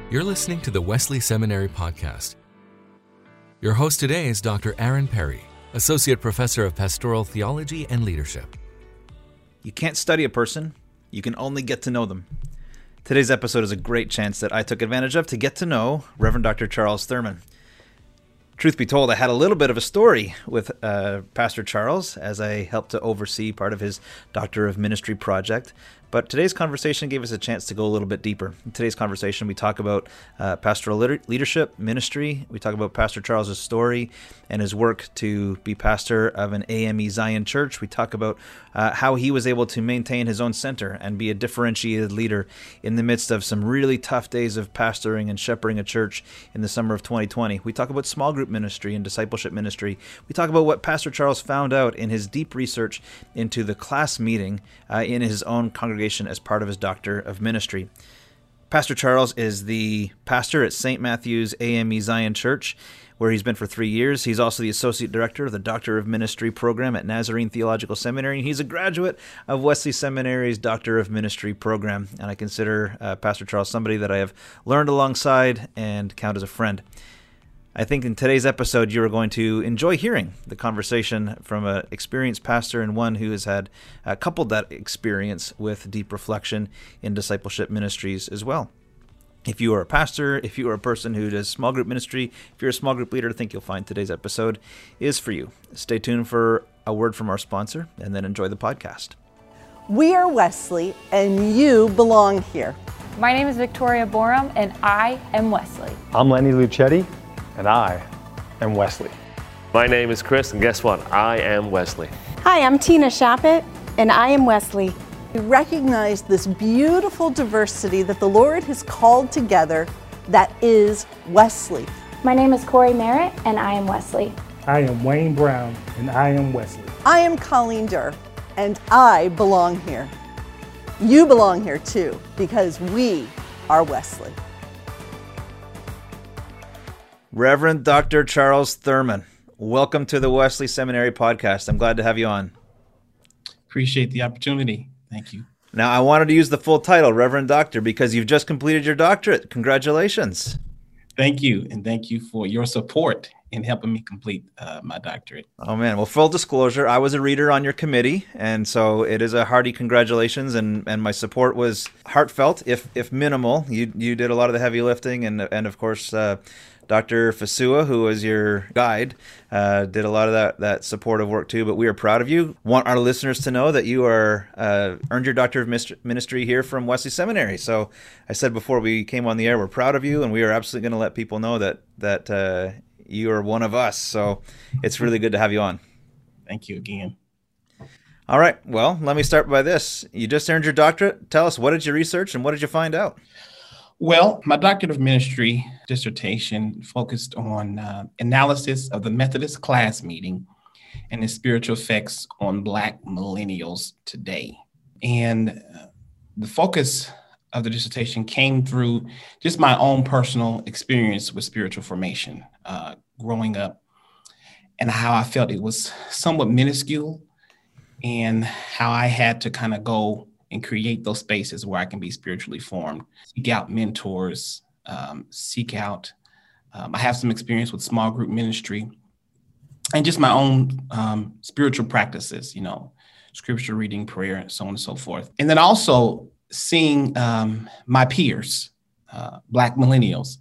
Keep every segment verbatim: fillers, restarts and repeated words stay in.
You're listening to the Wesley Seminary Podcast. Your host today is Doctor Aaron Perry, Associate Professor of Pastoral Theology and Leadership. You can't study a person, you can only get to know them. Today's episode is a great chance that I took advantage of to get to know Reverend Doctor Charles Thurman. Truth be told, I had a little bit of a story with uh, Pastor Charles as I helped to oversee part of his Doctor of Ministry project. But today's conversation gave us a chance to go a little bit deeper. In today's conversation, we talk about uh, pastoral leader- leadership, ministry. We talk about Pastor Charles's story and his work to be pastor of an A M E Zion church. We talk about uh, how he was able to maintain his own center and be a differentiated leader in the midst of some really tough days of pastoring and shepherding a church in the summer of twenty twenty. We talk about small group ministry and discipleship ministry. We talk about what Pastor Charles found out in his deep research into the class meeting uh, in his own congregation as part of his Doctor of Ministry. Pastor Charles is the pastor at Saint Matthew's A M E Zion Church, where he's been for three years. He's also the Associate Director of the Doctor of Ministry program at Nazarene Theological Seminary, and he's a graduate of Wesley Seminary's Doctor of Ministry program. And I consider uh, Pastor Charles somebody that I have learned alongside and count as a friend. I think in today's episode, you are going to enjoy hearing the conversation from an experienced pastor and one who has had uh, coupled that experience with deep reflection in discipleship ministries as well. If you are a pastor, if you are a person who does small group ministry, if you're a small group leader, I think you'll find today's episode is for you. Stay tuned for a word from our sponsor and then enjoy the podcast. We are Wesley and you belong here. My name is Victoria Borum and I am Wesley. I'm Lenny Lucetti. And I am Wesley. My name is Chris, and guess what? I am Wesley. Hi, I'm Tina Shappett, and I am Wesley. We recognize this beautiful diversity that the Lord has called together that is Wesley. My name is Corey Merritt, and I am Wesley. I am Wayne Brown, and I am Wesley. I am Colleen Durr, and I belong here. You belong here too, because we are Wesley. Reverend Doctor Charles Thurman, welcome to the Wesley Seminary Podcast. I'm glad to have you on. Appreciate the opportunity. Thank you. Now, I wanted to use the full title, Reverend Doctor, because you've just completed your doctorate. Congratulations. Thank you, and thank you for your support in helping me complete uh, my doctorate. Oh, man. Well, full disclosure, I was a reader on your committee, and so it is a hearty congratulations, and, and my support was heartfelt, if if minimal. You you did a lot of the heavy lifting, and, and of course, uh, Doctor Fasua, who was your guide, uh, did a lot of that, that supportive work too, but we are proud of you. Want our listeners to know that you are uh, earned your Doctor of Ministry here from Wesley Seminary. So I said before we came on the air, we're proud of you, and we are absolutely going to let people know that, that uh, you are one of us. So it's really good to have you on. Thank you again. All right. Well, let me start by this. You just earned your doctorate. Tell us, what did you research and what did you find out? Well, my Doctorate of Ministry dissertation focused on uh, analysis of the Methodist class meeting and its spiritual effects on Black millennials today. And uh, the focus of the dissertation came through just my own personal experience with spiritual formation, uh, growing up, and how I felt it was somewhat minuscule and how I had to kind of go and create those spaces where I can be spiritually formed, seek out mentors, um, seek out, um, I have some experience with small group ministry and just my own um, spiritual practices, you know, scripture reading, prayer, and so on and so forth. And then also seeing um, my peers, uh, Black millennials,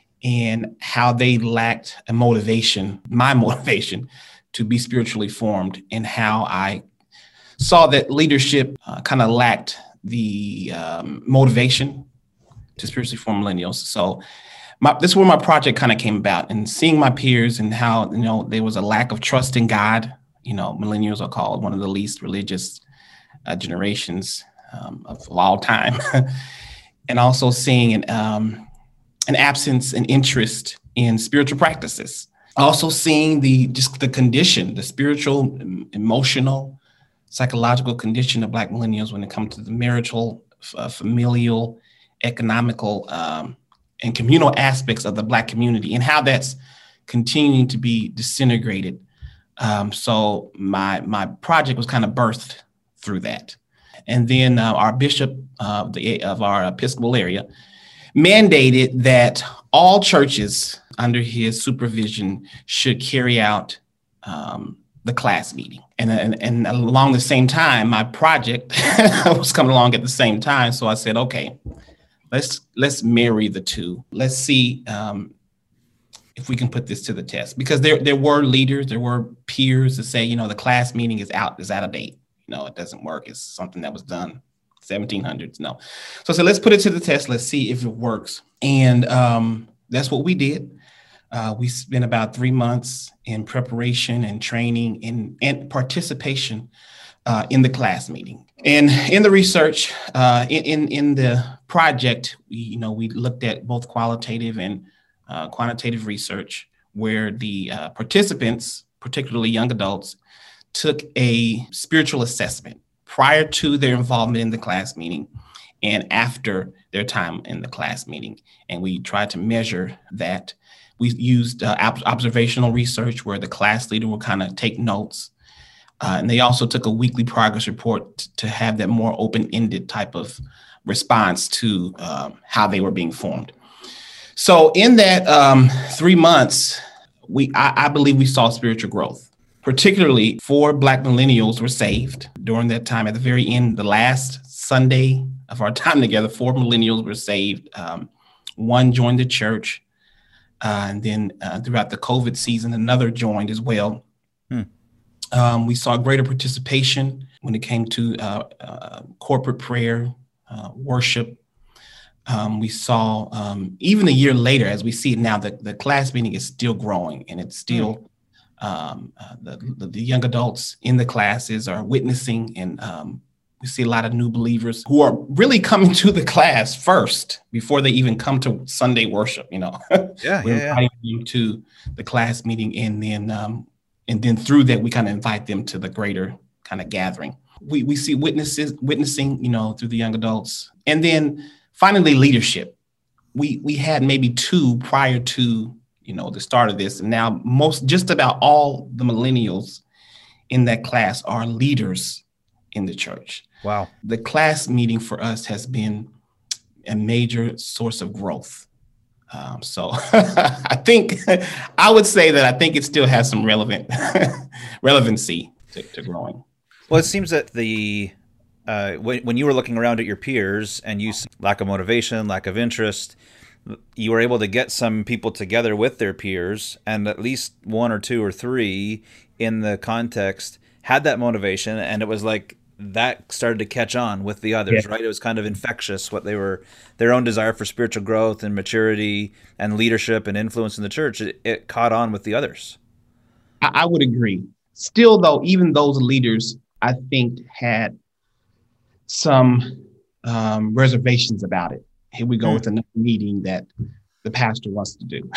and how they lacked a motivation, my motivation to be spiritually formed, and how I saw that leadership uh, kind of lacked the um, motivation to spiritually form millennials. So my, this is where my project kind of came about, and seeing my peers and how, you know, there was a lack of trust in God. You know, millennials are called one of the least religious uh, generations um, of, of all time. And also seeing an, um, an absence and interest in spiritual practices. Also seeing the just the condition, the spiritual, emotional, psychological condition of Black millennials when it comes to the marital, uh, familial, economical, um, and communal aspects of the Black community, and how that's continuing to be disintegrated. Um, so my my project was kind of birthed through that. And then uh, our bishop uh, the, of our Episcopal area mandated that all churches under his supervision should carry out um, the class meeting. And, and, and along the same time, my project was coming along at the same time. So I said, okay, let's let's marry the two. Let's see um, if we can put this to the test. Because there there were leaders, there were peers that say, you know, the class meeting is out, is out of date. You know, it doesn't work. It's something that was done seventeen hundreds. No. So I said, let's put it to the test. Let's see if it works. And um, that's what we did. Uh, we spent about three months in preparation and training and, and participation uh, in the class meeting. And in the research, uh, in, in in the project, we, you know, we looked at both qualitative and uh, quantitative research, where the uh, participants, particularly young adults, took a spiritual assessment prior to their involvement in the class meeting and after their time in the class meeting. And we tried to measure that. We used uh, observational research where the class leader would kind of take notes. Uh, and they also took a weekly progress report t- to have that more open-ended type of response to um, how they were being formed. So in that um, three months, we I, I believe we saw spiritual growth. Particularly four Black millennials were saved during that time. At the very end, the last Sunday of our time together, four millennials were saved. Um, one joined the church. Uh, and then uh, throughout the COVID season, another joined as well. Hmm. Um, we saw greater participation when it came to uh, uh, corporate prayer, uh, worship. Um, we saw, um, even a year later, as we see it now, the, the class meeting is still growing, and it's still, hmm. um, uh, the, the, the young adults in the classes are witnessing, and um, we see a lot of new believers who are really coming to the class first before they even come to Sunday worship. You know, yeah, we're yeah, inviting them to the class meeting, and then um, and then through that we kind of invite them to the greater kind of gathering. We we see witnesses witnessing, you know, through the young adults, and then finally leadership. We we had maybe two prior to you know the start of this, and now most just about all the millennials in that class are leaders in the church. Wow. The class meeting for us has been a major source of growth. Um, so I think I would say that I think it still has some relevant relevancy to, to growing. Well, it seems that the uh, when, when you were looking around at your peers and you lack of motivation, lack of interest, you were able to get some people together with their peers, and at least one or two or three in the context had that motivation, and it was like that started to catch on with the others, yeah. right? It was kind of infectious, what they were, their own desire for spiritual growth and maturity and leadership and influence in the church. It, it caught on with the others. I, I would agree. Still, though, even those leaders, I think, had some um, reservations about it. Here we go mm-hmm. with another meeting that the pastor wants to do.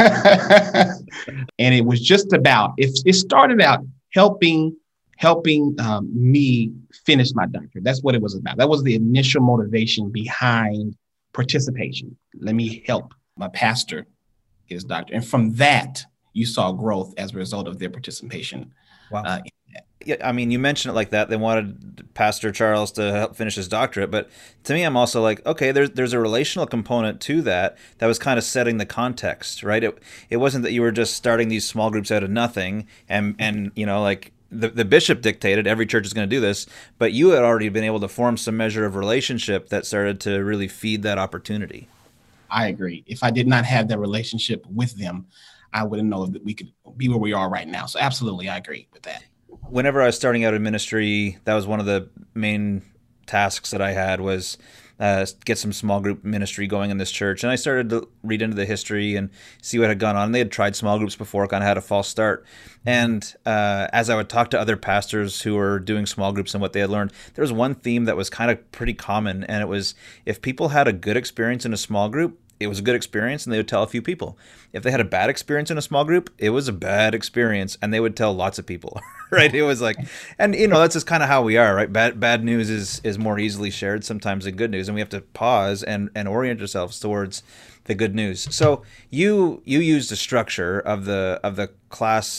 And it was just about, if it started out helping helping um, me finish my doctorate. That's what it was about. That was the initial motivation behind participation. Let me help my pastor get his doctorate. And from that, you saw growth as a result of their participation. Wow. Uh, yeah, I mean, you mentioned it like that. They wanted Pastor Charles to help finish his doctorate. But to me, I'm also like, okay, there's there's a relational component to that that was kind of setting the context, right? It it wasn't that you were just starting these small groups out of nothing and, and you know, like, The, the bishop dictated every church is going to do this, but you had already been able to form some measure of relationship that started to really feed that opportunity. I agree. If I did not have that relationship with them, I wouldn't know that we could be where we are right now. So absolutely, I agree with that. Whenever I was starting out in ministry, that was one of the main tasks that I had was uh, get some small group ministry going in this church. And I started to read into the history and see what had gone on. They had tried small groups before, kind of had a false start. And uh, as I would talk to other pastors who were doing small groups and what they had learned, there was one theme that was kind of pretty common. And it was if people had a good experience in a small group, it was a good experience and they would tell a few people. If they had a bad experience in a small group, it was a bad experience and they would tell lots of people, right? It was like, and you know, that's just kind of how we are, right? Bad bad news is is more easily shared sometimes than good news, and we have to pause and, and orient ourselves towards the good news. So you you used a structure of the of the class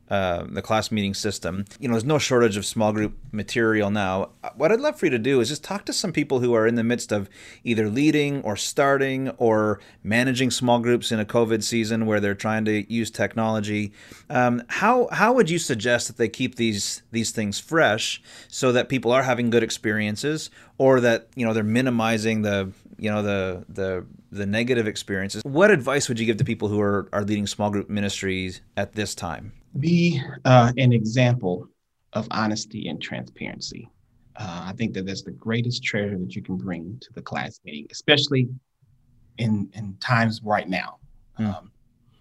uh, the class meeting system. You know, there's no shortage of small group material now. What I'd love for you to do is just talk to some people who are in the midst of either leading or starting or managing small groups in a COVID season where they're trying to use technology. Um, how how would you suggest that they keep these these things fresh so that people are having good experiences, or that, you know, they're minimizing the you know the the the negative experiences? What advice would you give to people who are, are leading small group ministries at this time? Be uh, an example of honesty and transparency. Uh, I think that that's the greatest treasure that you can bring to the class meeting, especially in, in times right now. Mm. Um,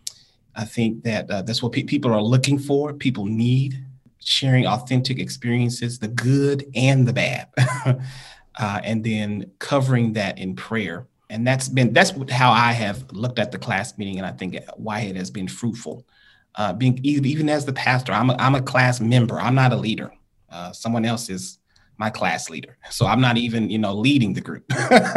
I think that uh, that's what pe- people are looking for. People need sharing authentic experiences, the good and the bad, uh, and then covering that in prayer. And that's been, that's how I have looked at the class meeting. And I think why it has been fruitful. Uh, being even as the pastor, I'm a, I'm a class member. I'm not a leader. Uh, someone else is my class leader. So I'm not even, you know, leading the group.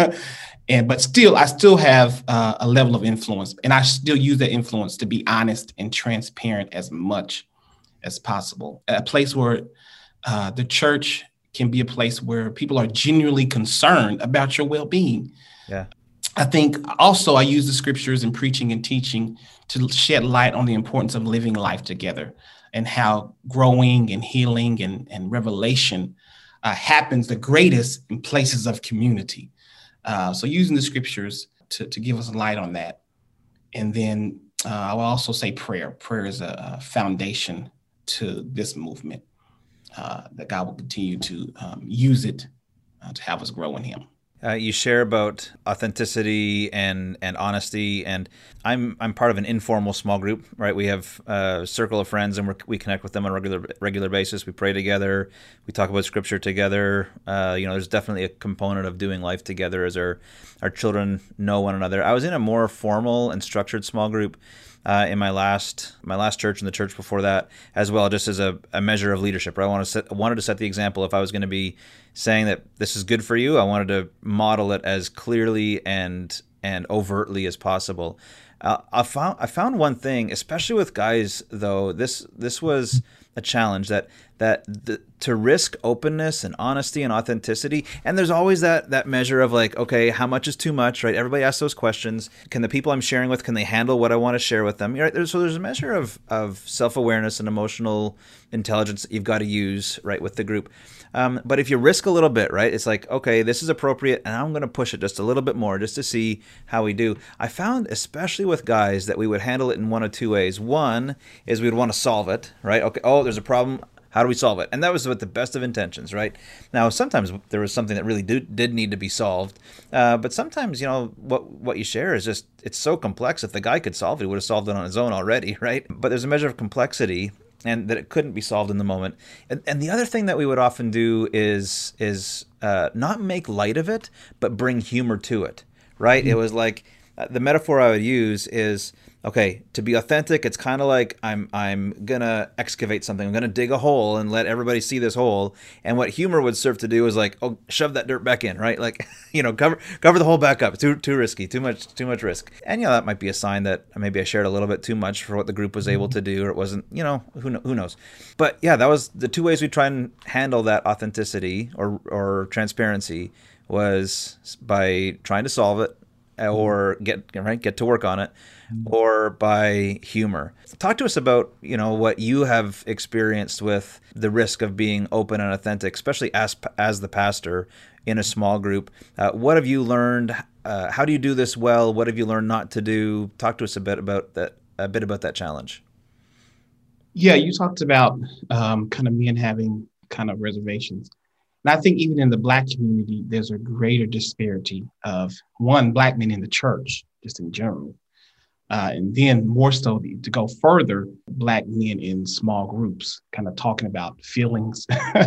and, but still, I still have uh, a level of influence, and I still use that influence to be honest and transparent as much as possible. A place where uh, the church can be a place where people are genuinely concerned about your well-being. Yeah. I think also I use the scriptures in preaching and teaching to shed light on the importance of living life together and how growing and healing and, and revelation uh, happens the greatest in places of community. Uh, so using the scriptures to, to give us a light on that. And then uh, I will also say prayer. Prayer is a, a foundation to this movement, uh, that God will continue to um, use it uh, to have us grow in him. Uh, you share about authenticity and, and honesty, and I'm I'm part of an informal small group, right? We have a circle of friends, and we're, we connect with them on a regular regular basis. We pray together, we talk about scripture together. Uh, you know, there's definitely a component of doing life together as our our children know one another. I was in a more formal and structured small group uh, in my last my last church and the church before that as well, just as a, a measure of leadership. Right? I want to set, I wanted to set the example. If I was going to be saying that this is good for you, I wanted to model it as clearly and and overtly as possible. Uh, I found I found one thing, especially with guys, though. This this was a challenge that that the, to risk openness and honesty and authenticity. And there's always that that measure of like, okay, how much is too much, right? Everybody asks those questions. Can the people I'm sharing with, can they handle what I want to share with them? Right? There's, so there's a measure of of self-awareness and emotional intelligence that you've got to use, right, with the group. Um, but if you risk a little bit, right, it's like, okay, this is appropriate, and I'm going to push it just a little bit more just to see how we do. I found, especially with guys, that we would handle it in one of two ways. One is we would want to solve it, right? Okay, oh, there's a problem. How do we solve it? And that was with the best of intentions, right? Now, sometimes there was something that really do, did need to be solved. Uh, but sometimes, you know, what what you share is just, it's so complex. If the guy could solve it, he would have solved it on his own already, right? But there's a measure of complexity, and that it couldn't be solved in the moment. And, and the other thing that we would often do is is uh, not make light of it, but bring humor to it, right? Mm-hmm. It was like, uh, the metaphor I would use is, okay, to be authentic, it's kind of like I'm I'm gonna excavate something. I'm gonna dig a hole and let everybody see this hole. And what humor would serve to do is like, oh, shove that dirt back in, right? Like, you know, cover cover the hole back up. Too too risky, too much too much risk. And you know, that might be a sign that maybe I shared a little bit too much for what the group was able to do, or it wasn't. You know, who who knows? But yeah, that was the two ways we try and handle that authenticity or or transparency, was by trying to solve it or get right get to work on it, or by humor. Talk to us about, you know, what you have experienced with the risk of being open and authentic, especially as as the pastor in a small group. Uh, what have you learned? Uh, how do you do this well? What have you learned not to do? Talk to us a bit about that. A bit about that challenge. Yeah, you talked about um, kind of men having kind of reservations. And I think even in the Black community, there's a greater disparity of, one, Black men in the church, just in general. Uh, and then more so to go further, Black men in small groups, kind of talking about feelings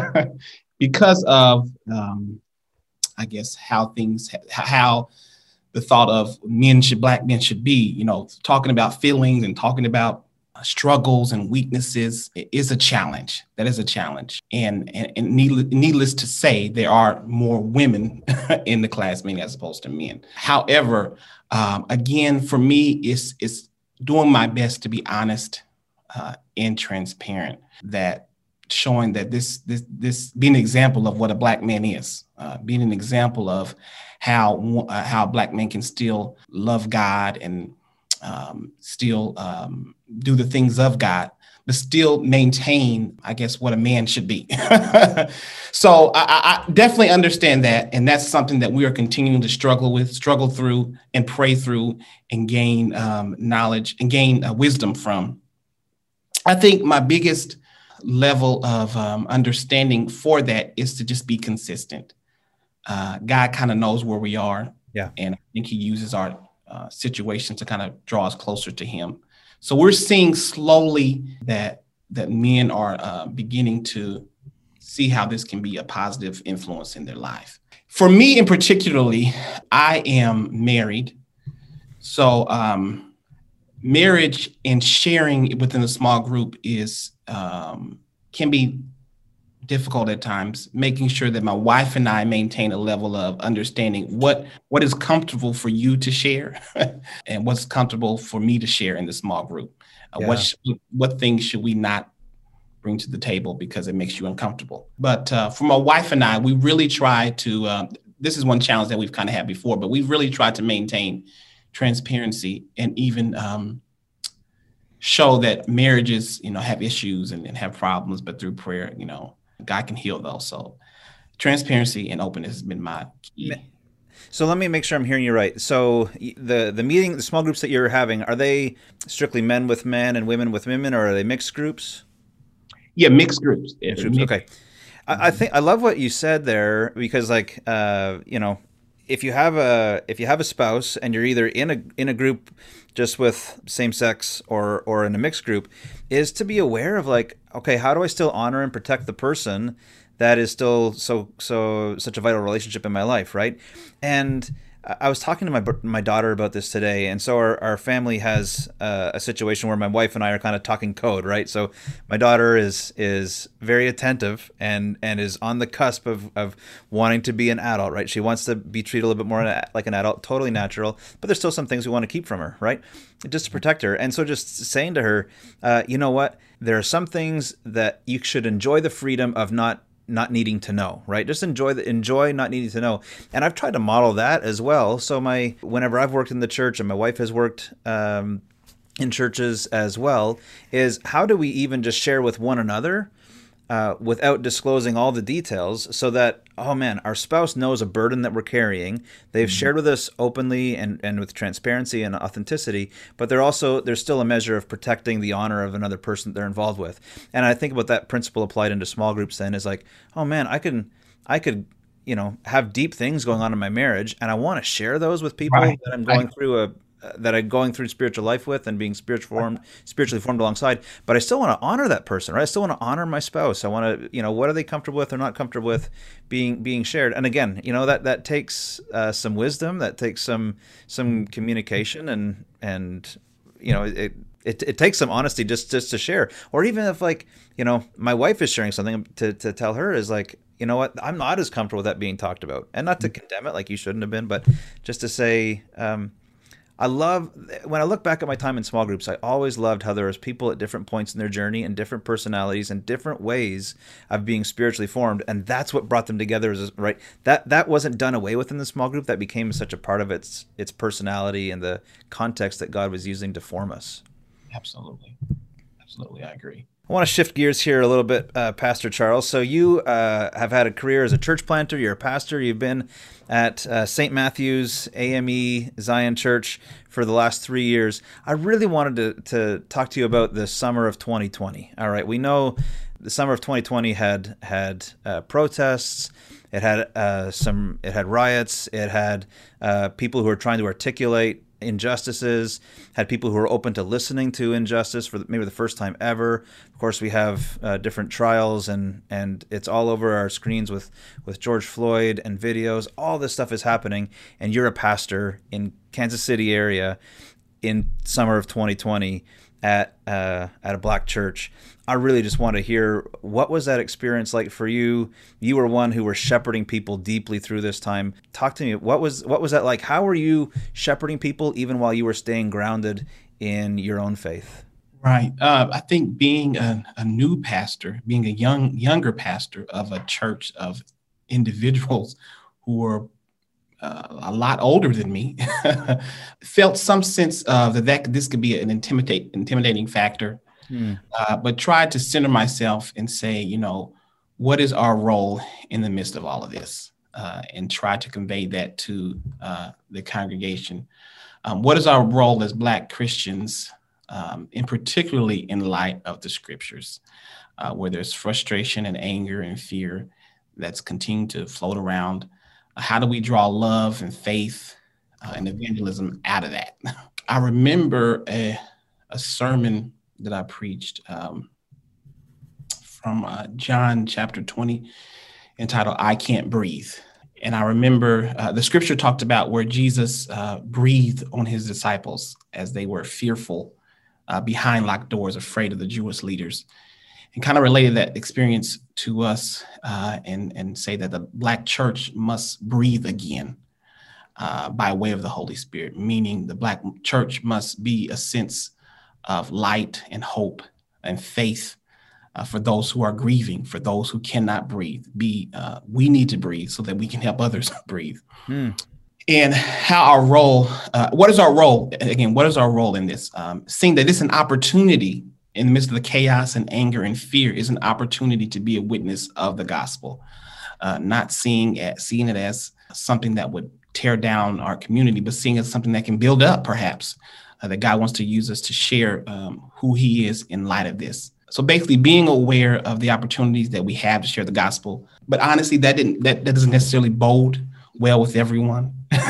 because of, um, I guess, how things, how the thought of men should, Black men should be, you know, talking about feelings and talking about struggles and weaknesses is a challenge. That is a challenge. And, and, and needless, needless to say, there are more women in the class meeting as opposed to men. However, um, again, for me, it's, it's doing my best to be honest uh, and transparent, that showing that this this this being an example of what a Black man is, uh, being an example of how uh, how a Black man can still love God and um, still um, do the things of God, but still maintain, I guess, what a man should be. So I, I definitely understand that. And that's something that we are continuing to struggle with, struggle through and pray through and gain um, knowledge and gain uh, wisdom from. I think my biggest level of um, understanding for that is to just be consistent. Uh, God kind of knows where we are. Yeah. And I think he uses our uh, situation to kind of draw us closer to him. So we're seeing slowly that that men are uh, beginning to see how this can be a positive influence in their life. For me in particularly, I am married. So um, marriage and sharing within a small group is um, can be difficult at times, making sure that my wife and I maintain a level of understanding what what is comfortable for you to share and what's comfortable for me to share in the small group. Uh, Yeah. what sh- what things should we not bring to the table because it makes you uncomfortable? But uh, for my wife and I, we really try to, uh, this is one challenge that we've kind of had before, but we've really tried to maintain transparency and even um, show that marriages, you know, have issues and, and have problems, but through prayer, you know, God can heal those. So transparency and openness has been my key. So let me make sure I'm hearing you right. So the the meeting, the small groups that you're having, are they strictly men with men and women with women, or are they mixed groups? Yeah, mixed groups. Yeah, Mixed groups. mixed. Okay. I, I think I love what you said there, because like uh, you know, if you have a if you have a spouse and you're either in a in a group just with same sex or or in a mixed group, is to be aware of like, okay, how do I still honor and protect the person that is still so so such a vital relationship in my life, right? And I was talking to my my daughter about this today, and so our, our family has uh, a situation where my wife and I are kind of talking code, right? So my daughter is is very attentive and and is on the cusp of, of wanting to be an adult, right? She wants to be treated a little bit more like an adult, totally natural, but there's still some things we want to keep from her, right? Just to protect her. And so just saying to her, uh, you know what? There are some things that you should enjoy the freedom of not not needing to know, right? Just enjoy the enjoy not needing to know. And I've tried to model that as well. So my whenever I've worked in the church, and my wife has worked um, in churches as well, is how do we even just share with one another uh, without disclosing all the details, so that, oh man, our spouse knows a burden that we're carrying. They've mm-hmm. shared with us openly and, and with transparency and authenticity, but they're also, there's still a measure of protecting the honor of another person that they're involved with. And I think about that principle applied into small groups then is like, oh man, I can, I could, you know, have deep things going on in my marriage, and I want to share those with people Right. that I'm going Right. through a, that I'm going through spiritual life with and being spiritually formed, spiritually formed alongside. But I still want to honor that person, right? I still want to honor my spouse. I want to, you know, what are they comfortable with or not comfortable with being being shared? And again, you know, that that takes uh, some wisdom, that takes some some communication, and and you know, it it, it takes some honesty just just to share. Or even if, like, you know, my wife is sharing something, to to tell her is like, you know what, I'm not as comfortable with that being talked about, and not to condemn it like you shouldn't have been, but just to say. Um, I love, when I look back at my time in small groups, I always loved how there was people at different points in their journey and different personalities and different ways of being spiritually formed. And that's what brought them together, is right. That that wasn't done away with in the small group. That became such a part of its its personality and the context that God was using to form us. Absolutely. Absolutely. I agree. I want to shift gears here a little bit, uh, Pastor Charles. So you uh, have had a career as a church planter. You're a pastor. You've been at uh, Saint Matthew's A M E Zion Church for the last three years. I really wanted to, to talk to you about the summer of twenty twenty. All right, we know the summer of twenty twenty had had uh, protests. It had uh, some. It had riots. It had uh, people who were trying to articulate injustices, had people who are open to listening to injustice for maybe the first time ever. Of course, we have uh, different trials, and and it's all over our screens with with George Floyd and videos. All this stuff is happening, and you're a pastor in Kansas City area in summer of twenty twenty at uh, at a black church. I really just want to hear, what was that experience like for you? You were one who were shepherding people deeply through this time. Talk to me. What was what was that like? How were you shepherding people even while you were staying grounded in your own faith? Right. Uh, I think being a, a new pastor, being a young younger pastor of a church of individuals who are uh, a lot older than me, felt some sense of that, that this could be an intimidate, intimidating factor, hmm. uh, but tried to center myself and say, you know, what is our role in the midst of all of this? Uh, and try to convey that to uh, the congregation. Um, what is our role as Black Christians, um, and particularly in light of the scriptures, uh, where there's frustration and anger and fear that's continuing to float around? How do we draw love and faith uh, and evangelism out of that? I remember a, a sermon that I preached um, from uh, John chapter twenty, entitled "I Can't Breathe." And I remember uh, the scripture talked about where Jesus uh, breathed on his disciples as they were fearful uh, behind locked doors, afraid of the Jewish leaders, and kind of related that experience to us uh, and, and say that the Black church must breathe again uh, by way of the Holy Spirit, meaning the Black church must be a sense of light and hope and faith Uh, for those who are grieving, for those who cannot breathe. Be uh, we need to breathe so that we can help others breathe. Hmm. And how our role, uh, what is our role? Again, what is our role in this? Um, seeing that it's an opportunity in the midst of the chaos and anger and fear is an opportunity to be a witness of the gospel, uh, not seeing it, seeing it as something that would tear down our community, but seeing it as something that can build up, perhaps, uh, that God wants to use us to share um, who he is in light of this. So basically being aware of the opportunities that we have to share the gospel. But honestly, that didn't that, that doesn't necessarily bode well with everyone.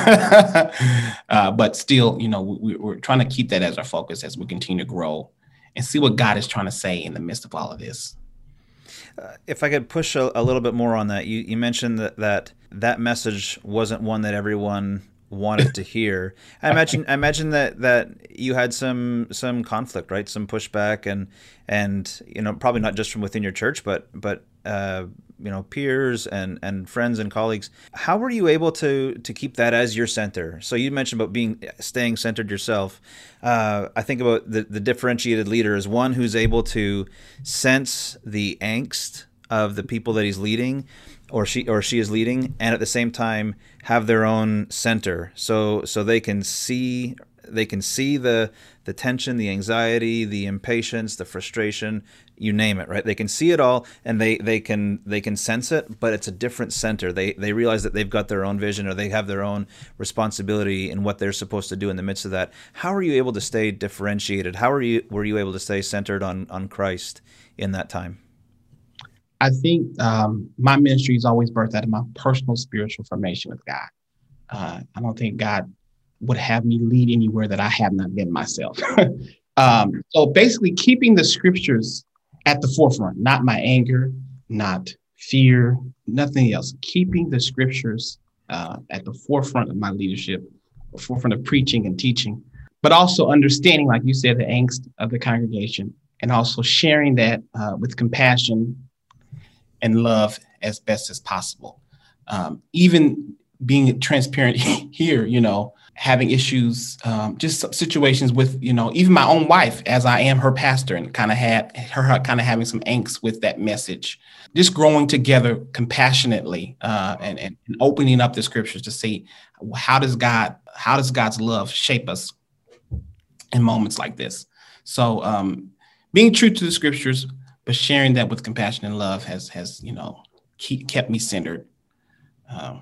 uh, but still, you know, we, we're trying to keep that as our focus as we continue to grow and see what God is trying to say in the midst of all of this. Uh, if I could push a, a little bit more on that, you, you mentioned that, that that message wasn't one that everyone wanted to hear. I imagine I imagine that that you had some some conflict, right? Some pushback and and you know, probably not just from within your church, but but uh, you know, peers and and friends and colleagues. How were you able to to keep that as your center? So you mentioned about being staying centered yourself. Uh, I think about the the differentiated leader as one who's able to sense the angst of the people that he's leading, or she or she is leading, and at the same time have their own center, so so they can see they can see the the tension, the anxiety, the impatience, the frustration, you name it, right? They can see it all, and they they can they can sense it, but it's a different center. They they realize that they've got their own vision, or they have their own responsibility in what they're supposed to do in the midst of that. How are you able to stay differentiated? How are you were you able to stay centered on on Christ in that time? I think um, my ministry is always birthed out of my personal spiritual formation with God. Uh, I don't think God would have me lead anywhere that I have not been myself. um, so basically keeping the scriptures at the forefront, not my anger, not fear, nothing else. Keeping the scriptures uh, at the forefront of my leadership, the forefront of preaching and teaching, but also understanding, like you said, the angst of the congregation, and also sharing that uh, with compassion and love as best as possible. Um, even being transparent here, you know, having issues, um, just situations with, you know, even my own wife, as I am her pastor, and kind of had her kind of having some angst with that message, just growing together compassionately uh, and, and opening up the scriptures to see how does God, how does God's love shape us in moments like this? So um, being true to the scriptures, but sharing that with compassion and love has, has you know, keep, kept me centered um,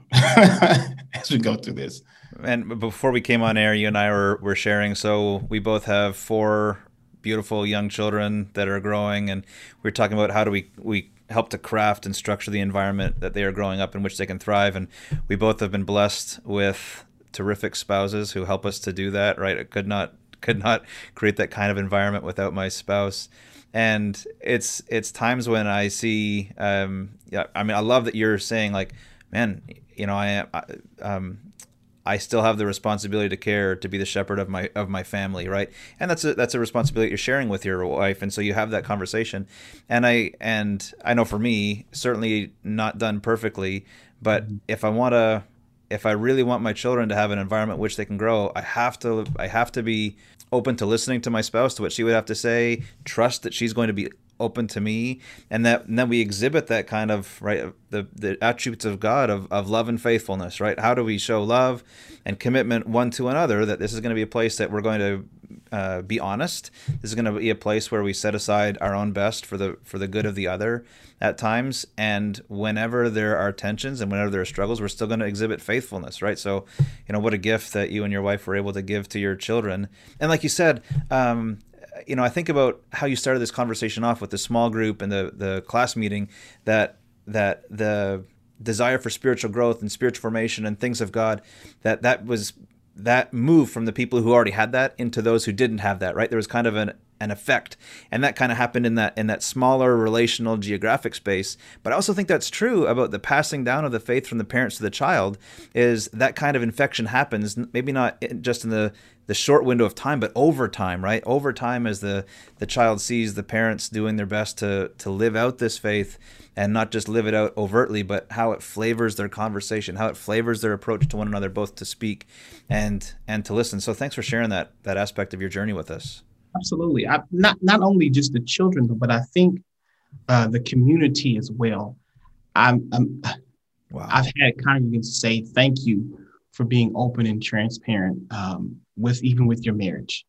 as we go through this. And before we came on air, you and I were, were sharing. So we both have four beautiful young children that are growing, and we were talking about how do we, we help to craft and structure the environment that they are growing up in, which they can thrive. And we both have been blessed with terrific spouses who help us to do that, right? I could not could not create that kind of environment without my spouse. And it's it's times when I see, um, yeah, I mean, I love that you're saying, like, man, you know, I am, I, um, I still have the responsibility to care, to be the shepherd of my of my family, right? And that's a that's a responsibility you're sharing with your wife, and so you have that conversation. And I and I know for me, certainly not done perfectly, but if I want to if I really want my children to have an environment in which they can grow, I have to I have to be open to listening to my spouse, to what she would have to say, trust that she's going to be open to me, and that and then we exhibit that kind of, right, the the attributes of God of, of love and faithfulness, right? How do we show love and commitment one to another, that this is going to be a place that we're going to uh, be honest. This is going to be a place where we set aside our own best for the for the good of the other at times, and whenever there are tensions and whenever there are struggles, we're still going to exhibit faithfulness, right? So, you know, what a gift that you and your wife were able to give to your children. And like you said, um, you know, I think about how you started this conversation off with the small group and the, the class meeting, that that the desire for spiritual growth and spiritual formation and things of God, that that was that move from the people who already had that into those who didn't have that, right? There was kind of an an effect, and that kind of happened in that in that smaller relational geographic space. But I also think that's true about the passing down of the faith from the parents to the child, is that kind of infection happens, maybe not just in the the short window of time, but over time, right? Over time, as the the child sees the parents doing their best to to live out this faith, and not just live it out overtly, but how it flavors their conversation, how it flavors their approach to one another, both to speak and and to listen. So thanks for sharing that that aspect of your journey with us. Absolutely. I, not not only just the children, but I think uh, the community as well. I'm, I'm wow. I've had congregants say thank you for being open and transparent um, with even with your marriage,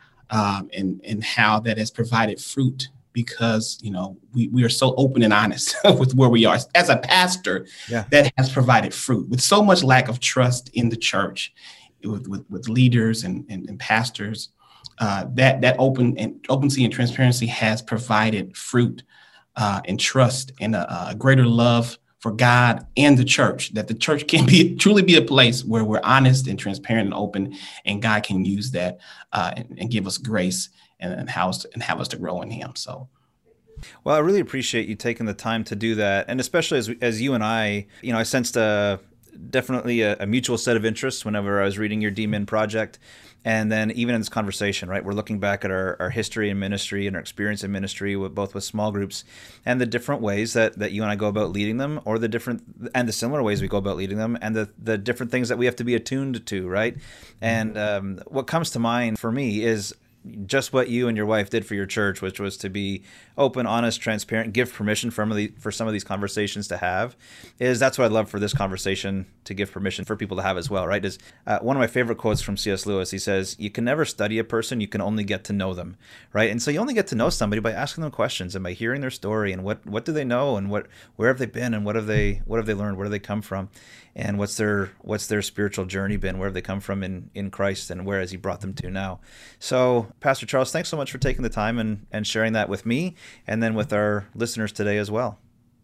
um, and and how that has provided fruit, because you know we we are so open and honest with where we are as a pastor. Yeah. That has provided fruit with so much lack of trust in the church, with with, with leaders and, and, and pastors. Uh, that that open and openness and transparency has provided fruit uh, and trust and a, a greater love for God and the church. That the church can be truly be a place where we're honest and transparent and open, and God can use that uh, and, and give us grace and, and how us to, and have us to grow in Him. So. Well, I really appreciate you taking the time to do that, and especially as as you and I, you know, I sensed a definitely a, a mutual set of interests whenever I was reading your D Min project. And then even in this conversation, right, we're looking back at our, our history in ministry and our experience in ministry, with both with small groups, and the different ways that, that you and I go about leading them, or the different and the similar ways we go about leading them, and the, the different things that we have to be attuned to, right? And um, what comes to mind for me is just what you and your wife did for your church, which was to be open, honest, transparent, give permission for, the, for some of these conversations to have. Is that's what I'd love for this conversation to give permission for people to have as well, right? Is uh, one of my favorite quotes from C S Lewis. He says, you can never study a person, you can only get to know them, right? And so you only get to know somebody by asking them questions and by hearing their story, and what what do they know, and what where have they been, and what have they what have they learned, where do they come from, and what's their what's their spiritual journey been, where have they come from in, in Christ, and where has He brought them to now. So Pastor Charles, thanks so much for taking the time and, and sharing that with me, and then with our listeners today as well.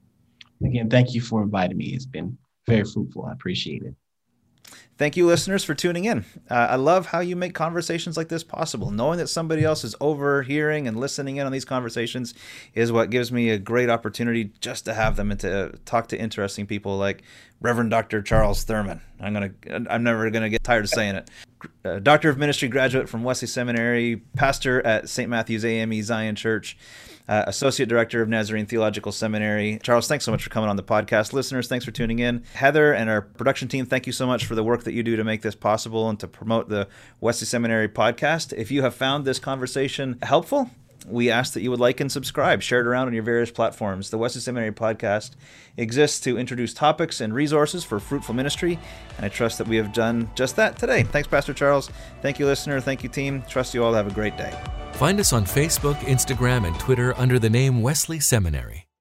Again, thank you for inviting me. It's been very fruitful. I appreciate it. Thank you, listeners, for tuning in. Uh, I love how you make conversations like this possible. Knowing that somebody else is overhearing and listening in on these conversations is what gives me a great opportunity just to have them and to talk to interesting people like Reverend Doctor Charles Thurman. I'm gonna, I'm never gonna get tired of saying it. Uh, Doctor of Ministry graduate from Wesley Seminary, pastor at Saint Matthew's A M E Zion Church, uh, Associate Director of Nazarene Theological Seminary. Charles, thanks so much for coming on the podcast. Listeners, thanks for tuning in. Heather and our production team, thank you so much for the work that you do to make this possible and to promote the Wesley Seminary podcast. If you have found this conversation helpful, we ask that you would like and subscribe, share it around on your various platforms. The Wesley Seminary podcast exists to introduce topics and resources for fruitful ministry, and I trust that we have done just that today. Thanks, Pastor Charles. Thank you, listener. Thank you, team. Trust you all. Have a great day. Find us on Facebook, Instagram, and Twitter under the name Wesley Seminary.